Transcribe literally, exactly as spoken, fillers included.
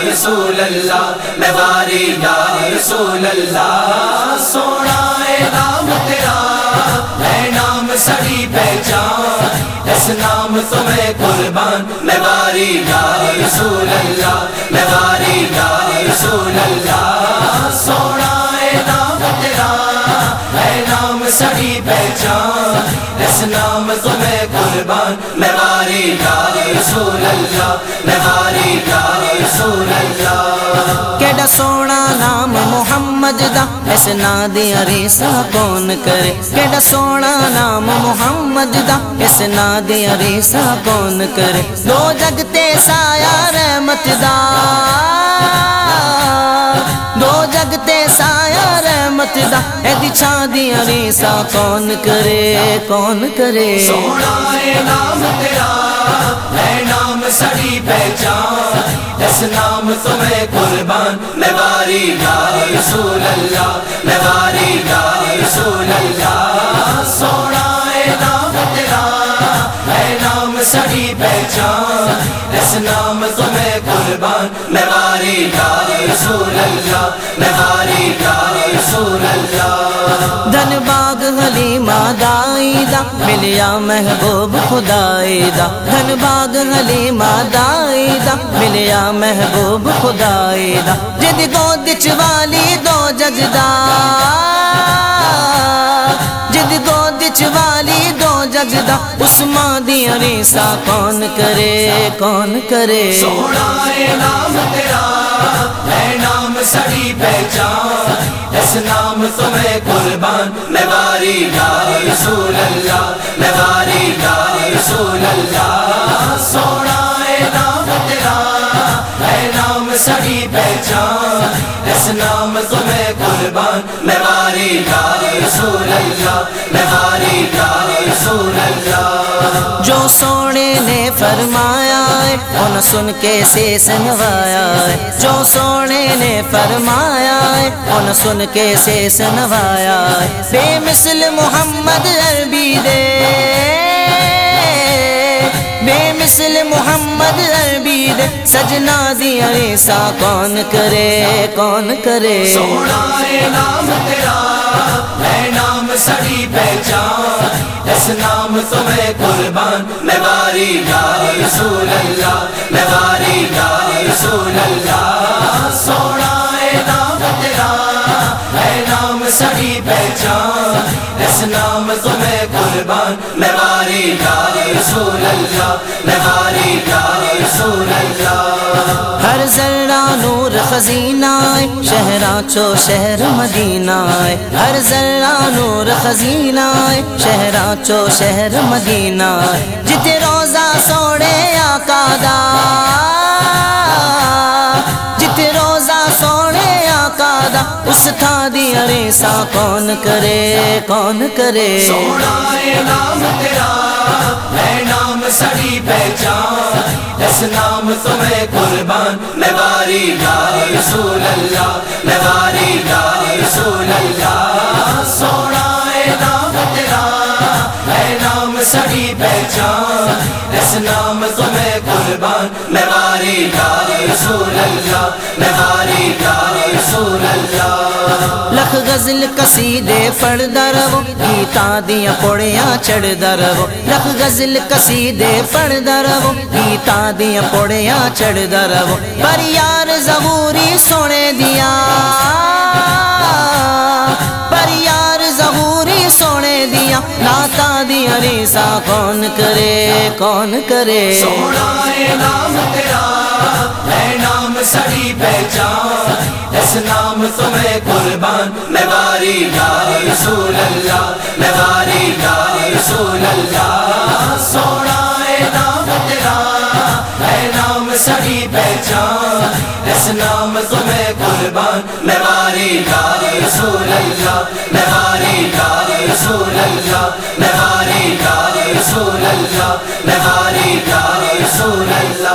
رسول اللہ، میں واری یا رسول اللہ، سونا ہے نام تیرا، ہے نام سڑی پہچان، اس نام تمہیں قربان، میں واری یا رسول اللہ، میں واری یا رسول اللہ، سونا ہے نام تیرا، ہے نام سڑی پہچان، اس نام تمہیں قربان، میں واری یا رسول اللہ، میں واری یا رسول اللہ۔ کیڑا سونا نام محمد دا، اس نا دی عریسہ کون کرے، کیڑا سونا نام محمد دا، اس نا دی عریسہ کون کرے، دو جگ تے سایہ رحمت دا، دو جگ تے سایہ رحمت دا، ایدی چھاں دی عریسہ کون کرے، کون کرے، سونا ہے نام تیرا، ہے نام سڑی پہچان، اس نام تمہیں قربان، میں واری یا رسول اللہ، میں واری یا رسول اللہ، سونا ہے نام تیرا، ہے نام سڑی پہچان، اس نام تمہیں قربان، میں واری یا رسول اللہ، میں واری یا رسول اللہ۔ دھن باغ حلیمہ دائی دا، ملیا محبوب خدائی دا، دھن باغ حلیمہ دائی دا، ملیا محبوب خدائی دا، جد گود چوالی دو جگدا، جد گود چوالی دو جگدا، عثمان دی عریسہ کون کرے، کون کرے، سونا ہے نام تیرا، ہے نام سڑی پہچان، اس نام تمہیں قربان، میں واری یا رسول اللہ، میں واری یا رسول اللہ، سونا ہے نام تیرا، ہے نام سڑی پہچان، اس نام تمہیں قربان، میں واری یا رسول اللہ، میں واری یا رسول اللہ۔ جو سونے نے فرمایا ہے ان سن کے سیس نوایا ہے، جو سونے نے فرمایا ہے ان سن کے سیس نوایا ہے، بے مثل محمد عربی دے، بے مثل محمد عربی دے، سجنا دی عریسہ کون کرے، کون کرے، سونا ہے نام تیرا، ہے نام سڑی پہچان، اس نام تمہیں قربان، میں واری یا رسول اللہ، میں واری یا رسول اللہ، سونا ہے نام تیرا، ہے نام سڑی پہچان، اس نام تمہیں قربان، میں واری یا رسول اللہ، میں واری یا رسول اللہ۔ ہر ذرہ نور خزینہ ہے، شہراں چو شہر مدینہ ہے، ہر ذرہ نور خزینہ ہے، شہراں چو شہر مدینہ ہے، جتے روزہ سوڑے آقا دا، جتے روزہ سوڑے آقا دا، اس تھا دی عریسہ کون کرے، کون کرے، سونا ہے نام تیرا، ہے نام سڑی پہچان، اس نام تمہیں قربان، میں واری یا رسول اللہ، میں واری یا رسول اللہ، سونا ہے نام تیرا، ہے نام سڑی پہچان، اس نام تمہیں قربان، میں واری یا رسول اللہ، میں واری یا رسول اللہ۔ لکھ غزل قصیدے پڑھدا رہو، گیتاں دیاں پوڑیاں چڑھدا رہو، لکھ غزل قصیدے پڑھدا رہو، گیتاں دیاں پوڑیاں چڑھدا رہو، پر یار ظہوری سونے دیاں، پر یار ظہوری سونے دیاں، نعتاں دی عریسہ کون کرے، کون کرے، سونا ہے نام تیرا، ہے نام سڑی پہچان، اس نام تمہیں قربان، میں واری یا رسول اللہ، میں واری یا رسول اللہ، سونا ہے نام تیرا، ہے نام سڑی پہچان، اس نام تمہیں قربان، میں واری یا رسول اللہ، میں واری یا رسول اللہ، میں واری یا رسول اللہ، میں واری یا رسول اللہ۔